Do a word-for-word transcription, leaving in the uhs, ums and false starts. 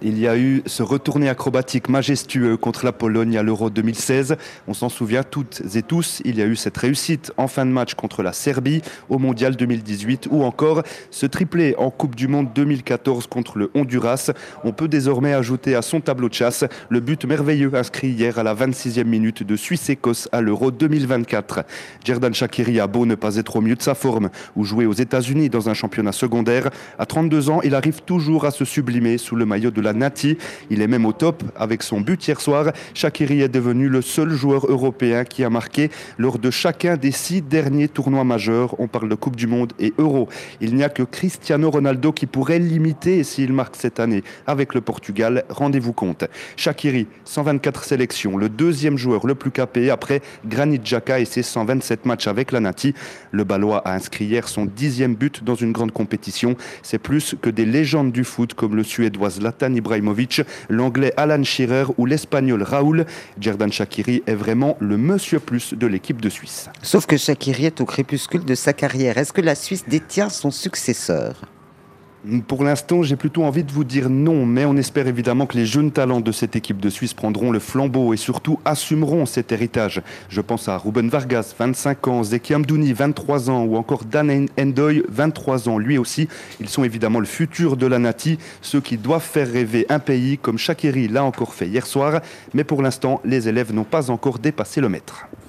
Il y a eu ce retourné acrobatique majestueux contre la Pologne à l'Euro deux mille seize. On s'en souvient toutes et tous. Il y a eu cette réussite en fin de match contre la Serbie au Mondial deux mille dix-huit ou encore ce triplé en Coupe du Monde deux mille quatorze contre le Honduras. On peut désormais ajouter à son tableau de chasse le but merveilleux inscrit hier à la vingt-sixième minute de Suisse-Écosse à l'Euro deux mille vingt-quatre. Xherdan Shaqiri a beau ne pas être au mieux de sa forme ou jouer aux États-Unis dans un championnat secondaire. À trente-deux ans, il arrive toujours à se sublimer sous le maillot de la Nati. Il est même au top avec son but hier soir. Shaqiri est devenu le seul joueur européen qui a marqué lors de chacun des six derniers tournois majeurs. On parle de Coupe du Monde et Euro. Il n'y a que Cristiano Ronaldo qui pourrait l'imiter s'il marque cette année avec le Portugal. Rendez-vous compte. Shaqiri, cent vingt-quatre sélections, le deuxième joueur le plus capé après Granit Xhaka et ses cent vingt-sept matchs avec la Nati. Le Balois a inscrit hier son dixième but dans une grande compétition. C'est plus que des légendes du foot comme le Suédois Zlatan Ibrahimovic, l'Anglais Alan Shearer ou l'Espagnol Raúl. Xherdan Shaqiri est vraiment le monsieur plus de l'équipe de Suisse. Sauf que Shaqiri est au crépuscule de sa carrière. Est-ce que la Suisse détient son successeur ? Pour l'instant, j'ai plutôt envie de vous dire non, mais on espère évidemment que les jeunes talents de cette équipe de Suisse prendront le flambeau et surtout assumeront cet héritage. Je pense à Ruben Vargas, vingt-cinq ans, Zeki Amdouni, vingt-trois ans, ou encore Dan Endoy, vingt-trois ans, lui aussi. Ils sont évidemment le futur de la Nati, ceux qui doivent faire rêver un pays comme Shaqiri l'a encore fait hier soir. Mais pour l'instant, les élèves n'ont pas encore dépassé le maître.